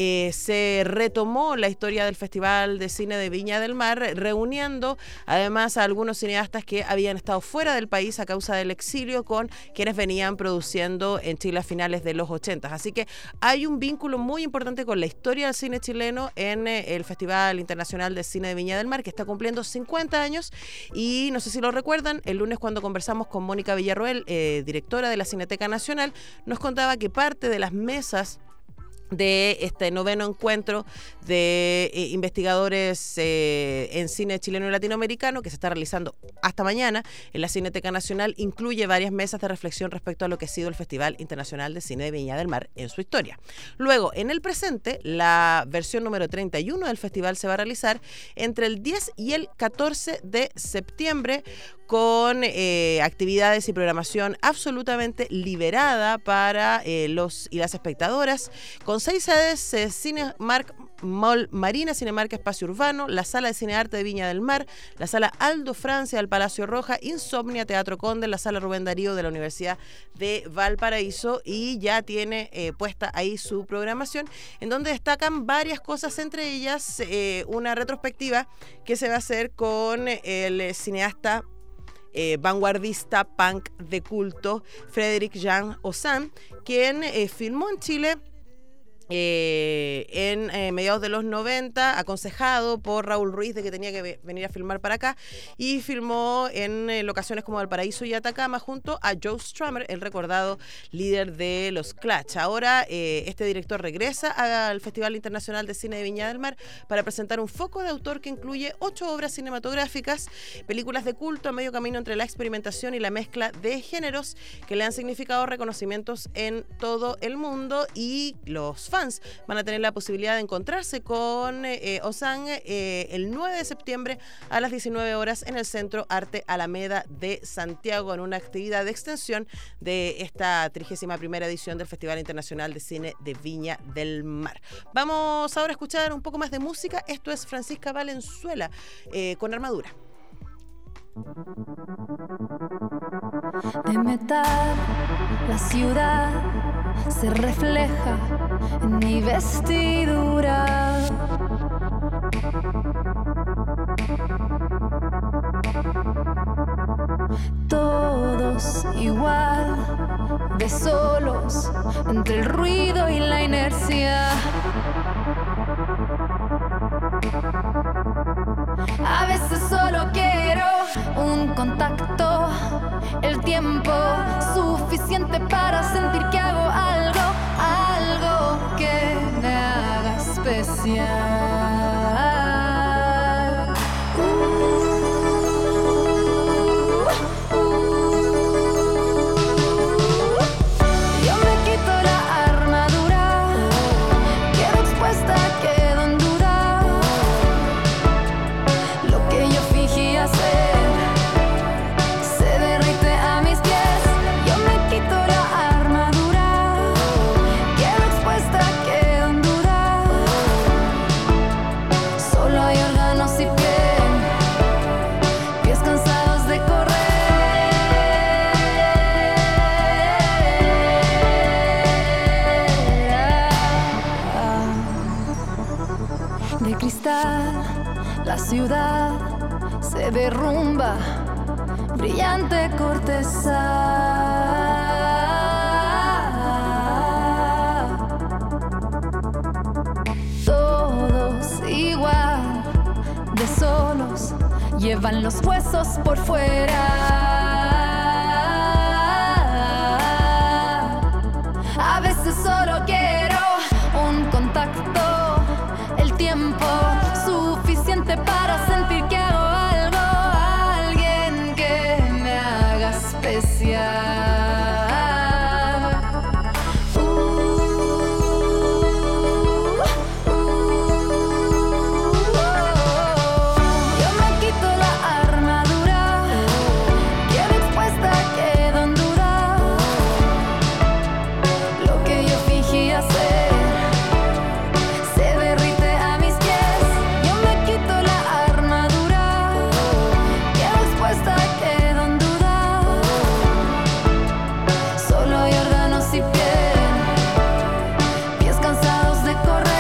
se retomó la historia del Festival de Cine de Viña del Mar, reuniendo además a algunos cineastas que habían estado fuera del país a causa del exilio con quienes venían produciendo en Chile a finales de los 80. Así que hay un vínculo muy importante con la historia del cine chileno en el Festival Internacional de Cine de Viña del Mar, que está cumpliendo 50 años. Y no sé si lo recuerdan, el lunes cuando conversamos con Mónica Villarroel, directora de la Cineteca Nacional, nos contaba que parte de las mesas de este noveno encuentro de investigadores en cine chileno y latinoamericano que se está realizando hasta mañana en la Cineteca Nacional incluye varias mesas de reflexión respecto a lo que ha sido el Festival Internacional de Cine de Viña del Mar en su historia. Luego, en el presente, la versión número 31 del festival se va a realizar entre el 10 y el 14 de septiembre con actividades y programación absolutamente liberada para los y las espectadoras, con 6 sedes: Cinemark Mall Marina, Cinemark Espacio Urbano, la Sala de Cine Arte de Viña del Mar, la Sala Aldo Francia del Palacio Roja, Insomnia Teatro Conde, la Sala Rubén Darío de la Universidad de Valparaíso, y ya tiene puesta ahí su programación, en donde destacan varias cosas, entre ellas una retrospectiva que se va a hacer con el cineasta vanguardista punk de culto Frédéric Jean Ozanne, quien filmó en Chile en mediados de los 90, aconsejado por Raúl Ruiz de que tenía que venir a filmar para acá, y filmó en locaciones como Valparaíso y Atacama junto a Joe Strummer, el recordado líder de los Clash. Ahora este director regresa al Festival Internacional de Cine de Viña del Mar para presentar un foco de autor que incluye 8 obras cinematográficas, películas de culto a medio camino entre la experimentación y la mezcla de géneros que le han significado reconocimientos en todo el mundo, y los fans van a tener la posibilidad de encontrarse con Ozanne el 9 de septiembre a las 19 horas en el Centro Arte Alameda de Santiago, en una actividad de extensión de esta 31ª edición del Festival Internacional de Cine de Viña del Mar. Vamos ahora a escuchar un poco más de música. Esto es Francisca Valenzuela con Armadura. De metal, la ciudad se refleja en mi vestidura. Todos igual, de solos, entre el ruido y la inercia. un contacto, el tiempo suficiente para sentir que hago algo que me haga especial. Yo me quito la armadura, quedo expuesta, quedo en duda. Lo que yo fingí hacer se derrite a mis pies. Yo me quito la armadura, quedo expuesta, quedo en duda. Solo hay órganos y pies cansados de correr. De cristal, la ciudad se derrumba, brillante corteza. Todos igual, de solos, llevan los huesos por fuera. A veces solo quiero un contacto, el tiempo suficiente para sentir que hago algo, alguien que me haga especial. Yo me quito la armadura, quedo expuesta, quedo en duda. Lo que yo fingí hacer se derrite a mis pies. Yo me quito la armadura, quedo expuesta, quedo en duda. Solo hay órganos y pies cansados de correr.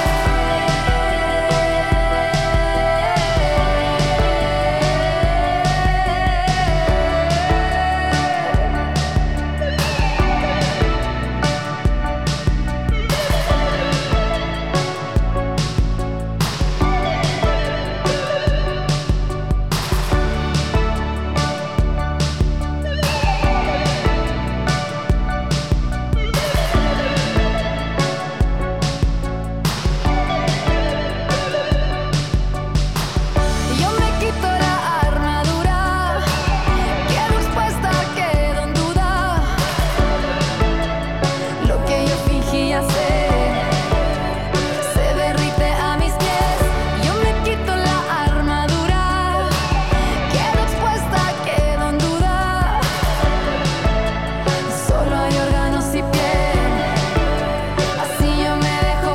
Yo me quito la armadura, quedo expuesta, quedo en duda. Lo que yo fingí hacer se derrite a mis pies. Yo me quito la armadura, quedo expuesta, quedo en duda. Solo hay órganos y piel, así yo me dejo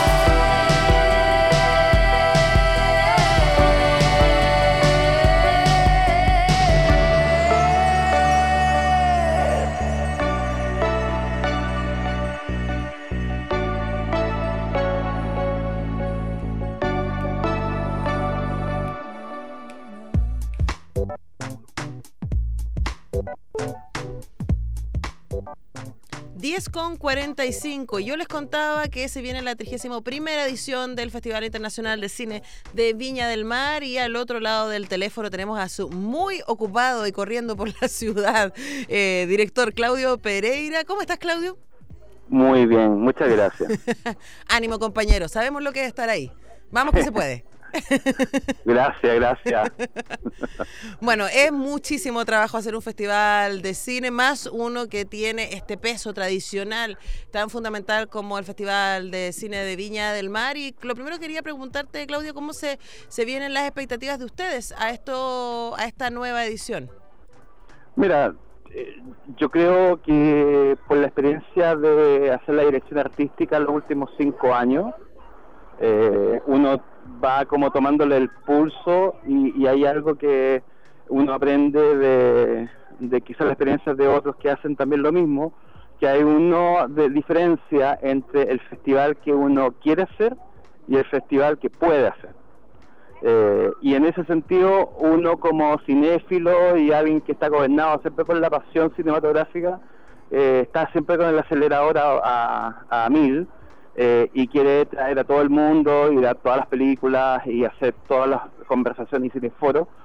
Diez con 45. Yo les contaba que se viene la 31ª edición del Festival Internacional de Cine de Viña del Mar, y al otro lado del teléfono tenemos a su muy ocupado y corriendo por la ciudad director Claudio Pereira. ¿Cómo estás, Claudio? Muy bien, muchas gracias. Ánimo, compañero, sabemos lo que es estar ahí. Vamos que se puede. Gracias. Bueno, es muchísimo trabajo hacer un festival de cine, más uno que tiene este peso tradicional tan fundamental como el Festival de Cine de Viña del Mar. Y lo primero que quería preguntarte, Claudio, ¿cómo se vienen las expectativas de ustedes a esta nueva edición? Mira, yo creo que por la experiencia de hacer la dirección artística en los últimos 5 años, uno va como tomándole el pulso y hay algo que uno aprende de quizás las experiencias de otros que hacen también lo mismo, que hay uno de diferencia entre el festival que uno quiere hacer y el festival que puede hacer. Y en ese sentido, uno como cinéfilo y alguien que está gobernado siempre por la pasión cinematográfica, está siempre con el acelerador a 1000, y quiere traer a todo el mundo y dar todas las películas y hacer todas las conversaciones y cineforos,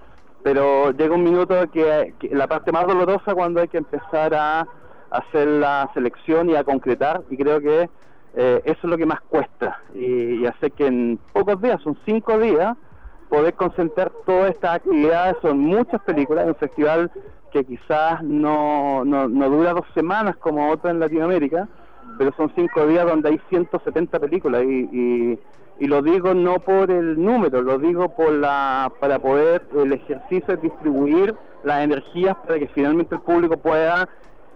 pero llega un minuto que la parte más dolorosa cuando hay que empezar a hacer la selección y a concretar, y creo que eso es lo que más cuesta, y hace que en pocos días, son 5 días, poder concentrar todas estas actividades. Son muchas películas, en un festival que quizás no dura 2 semanas como otro en Latinoamérica, pero son 5 días donde hay 170 películas, y lo digo no por el número, lo digo para poder el ejercicio de distribuir las energías para que finalmente el público pueda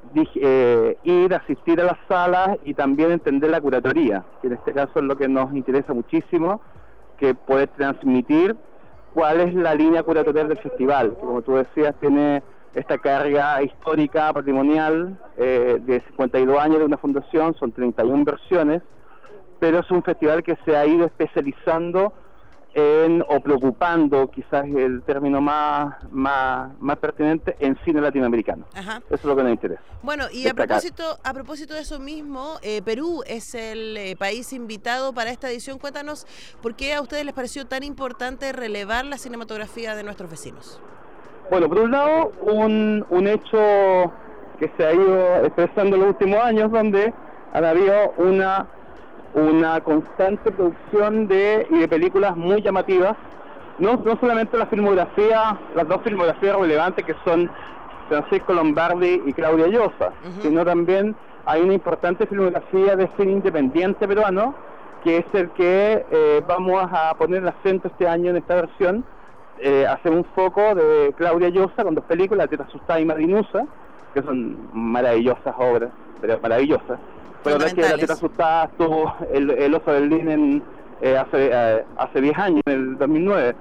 ir, asistir a las salas y también entender la curatoría, que en este caso es lo que nos interesa muchísimo, que poder transmitir cuál es la línea curatorial del festival, que como tú decías tiene esta carga histórica, patrimonial, de 52 años de una fundación, son 31 versiones, pero es un festival que se ha ido especializando o preocupando, quizás el término más pertinente, en cine latinoamericano. Ajá. Eso es lo que nos interesa. Bueno, y a propósito de eso mismo, Perú es el país invitado para esta edición. Cuéntanos por qué a ustedes les pareció tan importante relevar la cinematografía de nuestros vecinos. Bueno, por un lado, un hecho que se ha ido expresando en los últimos años, donde ha habido una constante producción de películas muy llamativas, no solamente la filmografía, las 2 filmografías relevantes que son Francisco Lombardi y Claudia Llosa, sino también hay una importante filmografía de cine independiente peruano, que es el que vamos a poner el acento este año en esta versión, hacer un foco de Claudia Llosa con 2 películas, La Tierra Asustada y Marinusa, que son maravillosas obras, pero maravillosas. Pero la verdad es que La Tierra Asustada estuvo el Oso del Lin hace 10 años, en el 2009.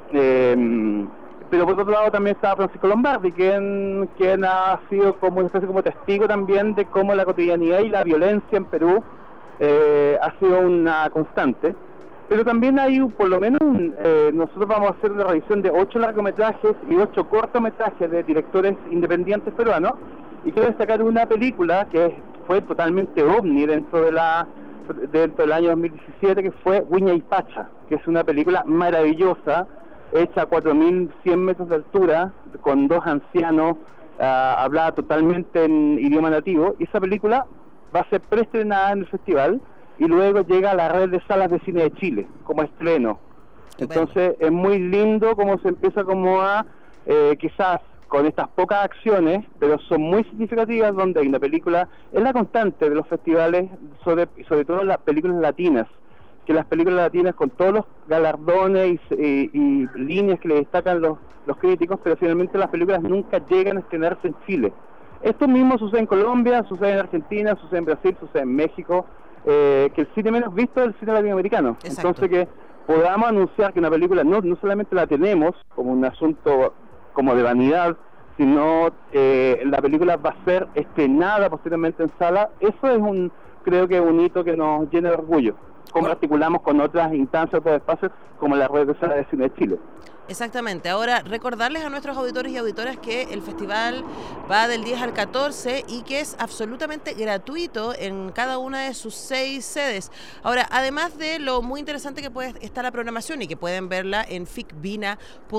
Pero por otro lado también estaba Francisco Lombardi, quien ha sido como una especie como testigo también de cómo la cotidianidad y la violencia en Perú ha sido una constante. Pero también hay, por lo menos, nosotros vamos a hacer una revisión de 8 largometrajes y 8 cortometrajes de directores independientes peruanos, y quiero destacar una película que fue totalmente ovni dentro del año 2017, que fue Huayna y Pacha, que es una película maravillosa, hecha a 4.100 metros de altura, con 2 ancianos, hablada totalmente en idioma nativo, y esa película va a ser preestrenada en el festival, y luego llega a la red de salas de cine de Chile, como estreno. Entonces es muy lindo cómo se empieza como a, quizás, con estas pocas acciones, pero son muy significativas, donde hay una película, es la constante de los festivales, sobre todo las películas latinas, que las películas latinas con todos los galardones y líneas que le destacan los críticos, pero finalmente las películas nunca llegan a estrenarse en Chile. Esto mismo sucede en Colombia, sucede en Argentina, sucede en Brasil, sucede en México, que el cine menos visto es el cine latinoamericano. Exacto. Entonces que podamos anunciar que una película no solamente la tenemos como un asunto como de vanidad, sino la película va a ser estrenada posteriormente en sala. Eso es creo que un hito que nos llena de orgullo, como articulamos con otras instancias, otros espacios, como la red de salas de cine de Chile. Exactamente. Ahora, recordarles a nuestros auditores y auditoras que el festival va del 10 al 14 y que es absolutamente gratuito en cada una de sus 6 sedes. Ahora, además de lo muy interesante que puede estar la programación y que pueden verla en ficvina.cl,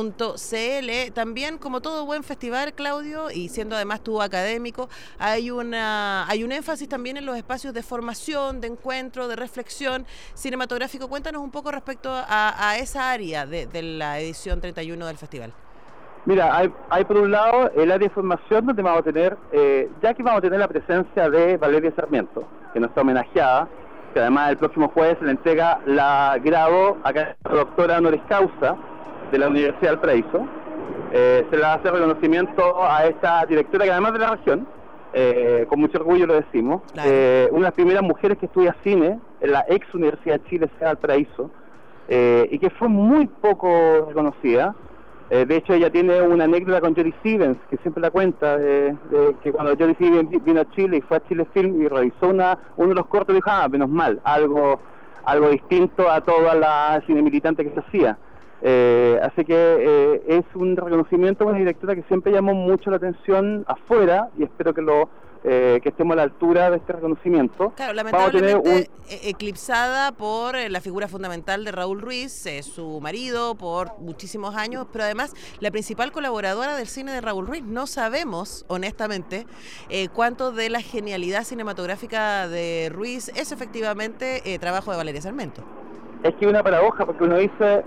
también, como todo buen festival, Claudio, y siendo además tú académico, hay un énfasis también en los espacios de formación, de encuentro, de reflexión cinematográfico. Cuéntanos un poco respecto a esa área de la edición 31 del festival. Mira, hay por un lado el área de formación, donde vamos a tener, ya que vamos a tener la presencia de Valeria Sarmiento, que nos está homenajeada, que además el próximo jueves se le entrega la grado acá, doctora honoris causa de la Universidad del Paraíso. Se le hace reconocimiento a esta directora, que además de la región, con mucho orgullo lo decimos, claro. Una de las primeras mujeres que estudia cine en la ex Universidad de Chile, Ciudad del Paraíso, y que fue muy poco reconocida. De hecho, ella tiene una anécdota con Jerry Stevens, que siempre la cuenta, de que cuando Jerry Stevens vino a Chile y fue a Chile Film y revisó uno de los cortos, dijo, menos mal, algo distinto a toda la cine militante que se hacía. Así que es un reconocimiento a una directora que siempre llamó mucho la atención afuera, y espero que lo que estemos a la altura de este reconocimiento. Claro, lamentablemente eclipsada por la figura fundamental de Raúl Ruiz, su marido por muchísimos años, pero además la principal colaboradora del cine de Raúl Ruiz. No sabemos, honestamente, cuánto de la genialidad cinematográfica de Ruiz es efectivamente trabajo de Valeria Sarmento. Es que una paradoja, porque uno dice,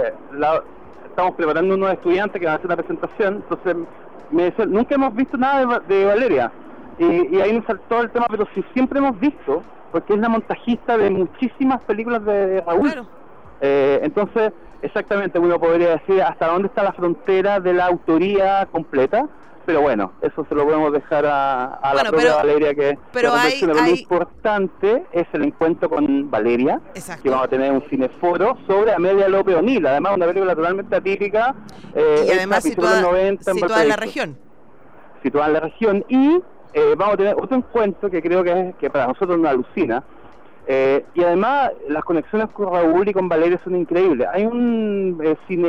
estamos preparando unos estudiantes que van a hacer una presentación, entonces me dice, nunca hemos visto nada de Valeria. Y ahí nos saltó el tema, pero sí siempre hemos visto, porque es la montajista de muchísimas películas de Raúl. Claro. Entonces, exactamente, uno podría decir hasta dónde está la frontera de la autoría completa, pero bueno, eso se lo podemos dejar a la propia Valeria, que lo importante es el encuentro con Valeria. Exacto. Que vamos a tener un cineforo sobre Amelia López O'Neill, además una película totalmente atípica, y además situada en la región. Situada en la región, y vamos a tener otro encuentro que creo que para nosotros nos alucina, y además las conexiones con Raúl y con Valeria son increíbles. Hay un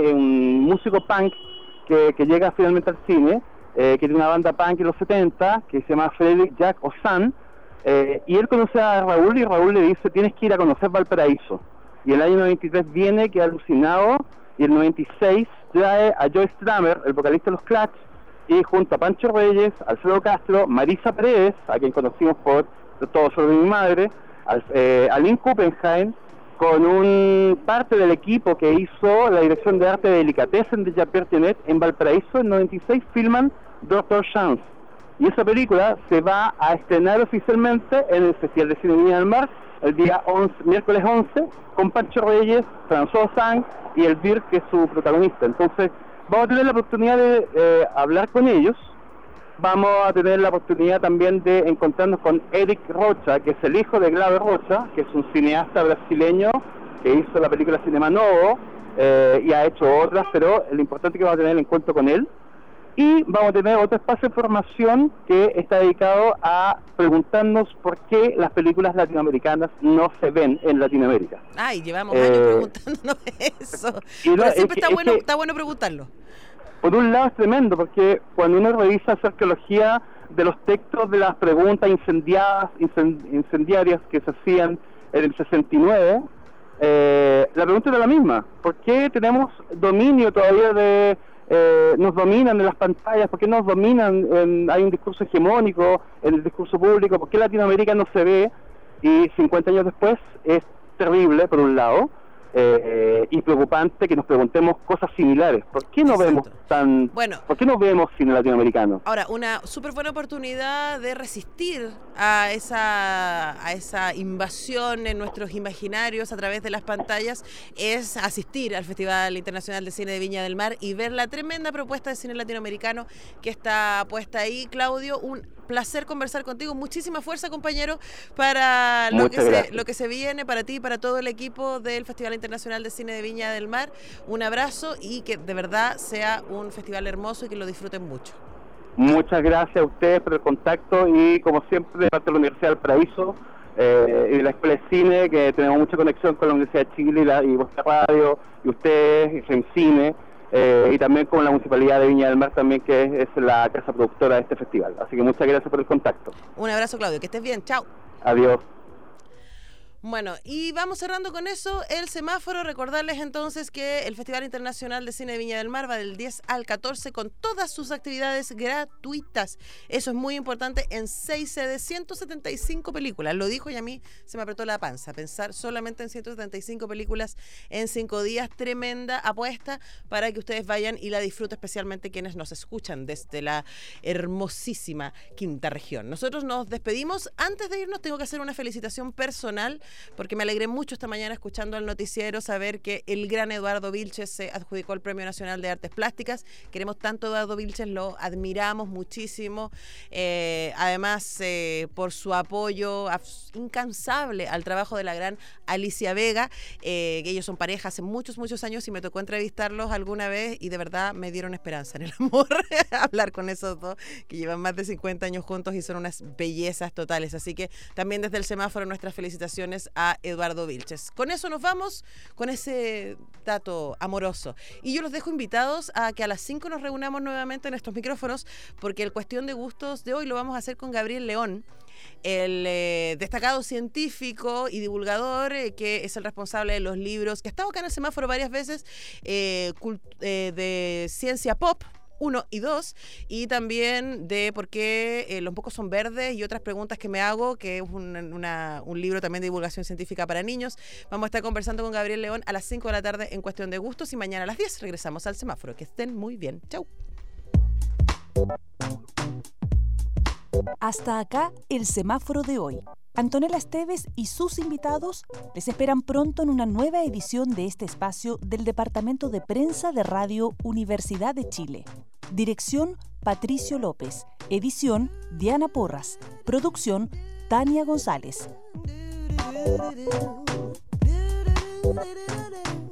músico punk que llega finalmente al cine, que tiene una banda punk en los 70, que se llama Frederick Jack Ozan, y él conoce a Raúl y Raúl le dice, tienes que ir a conocer Valparaíso. Y el año 93 viene, queda alucinado, y el 96 trae a Joe Strummer, el vocalista de los Clash, y junto a Pancho Reyes, Alfredo Castro, Marisa Pérez, a quien conocimos por Todo sobre mi madre, Aline Kuppenheim, con un parte del equipo que hizo la dirección de arte de Delicatessen de Jean-Pierre Tienet en Valparaíso. En 96 filman Doctor Chance, y esa película se va a estrenar oficialmente en el Festival de Cine de Viña del Mar el día miércoles 11, con Pancho Reyes, François Ozan y el Vir, que es su protagonista. Entonces vamos a tener la oportunidad de hablar con ellos. Vamos a tener la oportunidad también de encontrarnos con Eric Rocha, que es el hijo de Glauber Rocha, que es un cineasta brasileño que hizo la película Cinema Novo y ha hecho otras, pero lo importante es que vamos a tener el encuentro con él. Y vamos a tener otro espacio de formación que está dedicado a preguntarnos por qué las películas latinoamericanas no se ven en Latinoamérica. Ay, llevamos años preguntándonos eso. Pero siempre está bueno preguntarlo. Por un lado es tremendo, porque cuando uno revisa esa arqueología de los textos de las preguntas incendiarias que se hacían en el 69, la pregunta era la misma. ¿Por qué tenemos dominio todavía nos dominan en las pantallas? ¿Por qué nos dominan? Hay un discurso hegemónico en el discurso público. ¿Por qué Latinoamérica no se ve? Y 50 años después es terrible, por un lado, y preocupante que nos preguntemos cosas similares. ¿Por qué no vemos ¿por qué no vemos cine latinoamericano? Ahora, una súper buena oportunidad de resistir a esa invasión en nuestros imaginarios a través de las pantallas es asistir al Festival Internacional de Cine de Viña del Mar y ver la tremenda propuesta de cine latinoamericano que está puesta ahí. Claudio, un placer conversar contigo. Muchísima fuerza, compañero, para lo que se viene para ti y para todo el equipo del Festival Internacional de Cine de Viña del Mar. Un abrazo y que de verdad sea un festival hermoso y que lo disfruten mucho. Muchas gracias a ustedes por el contacto y, como siempre, de parte de la Universidad del Paraíso y la Escuela de Cine, que tenemos mucha conexión con la Universidad de Chile y vuestra radio, y ustedes, en Cine, y también con la Municipalidad de Viña del Mar también, que es la casa productora de este festival. Así que muchas gracias por el contacto. Un abrazo, Claudio, que estés bien, chao. Adiós. Bueno, y vamos cerrando con eso el semáforo. Recordarles entonces que el Festival Internacional de Cine de Viña del Mar va del 10 al 14 con todas sus actividades gratuitas. Eso es muy importante, en 6 sedes, 175 películas. Lo dijo y a mí se me apretó la panza. Pensar solamente en 175 películas en 5 días, tremenda apuesta para que ustedes vayan y la disfruten, especialmente quienes nos escuchan desde la hermosísima Quinta Región. Nosotros nos despedimos. Antes de irnos tengo que hacer una felicitación personal, porque me alegré mucho esta mañana escuchando al noticiero saber que el gran Eduardo Vilches se adjudicó el Premio Nacional de Artes Plásticas. Queremos tanto a Eduardo Vilches, lo admiramos muchísimo, además por su apoyo incansable al trabajo de la gran Alicia Vega, que ellos son pareja hace muchos años y me tocó entrevistarlos alguna vez y de verdad me dieron esperanza en el amor hablar con esos dos que llevan más de 50 años juntos y son unas bellezas totales. Así que también desde el semáforo nuestras felicitaciones felicitaciones a Eduardo Vilches. Con eso nos vamos, con ese dato amoroso. Y yo los dejo invitados a que a las 5 nos reunamos nuevamente en estos micrófonos, porque el Cuestión de Gustos de hoy lo vamos a hacer con Gabriel León, el destacado científico y divulgador que es el responsable de los libros, que ha estado acá en el Semáforo varias veces, de ciencia pop 1 y 2, y también de por qué los mocos son verdes y otras preguntas que me hago, que es un libro también de divulgación científica para niños. Vamos a estar conversando con Gabriel León a las 5 de la tarde en Cuestión de Gustos, y mañana a las 10 regresamos al Semáforo. Que estén muy bien. Chau. Hasta acá el Semáforo de hoy. Antonella Esteves y sus invitados les esperan pronto en una nueva edición de este espacio del Departamento de Prensa de Radio Universidad de Chile. Dirección: Patricio López. Edición: Diana Porras. Producción: Tania González.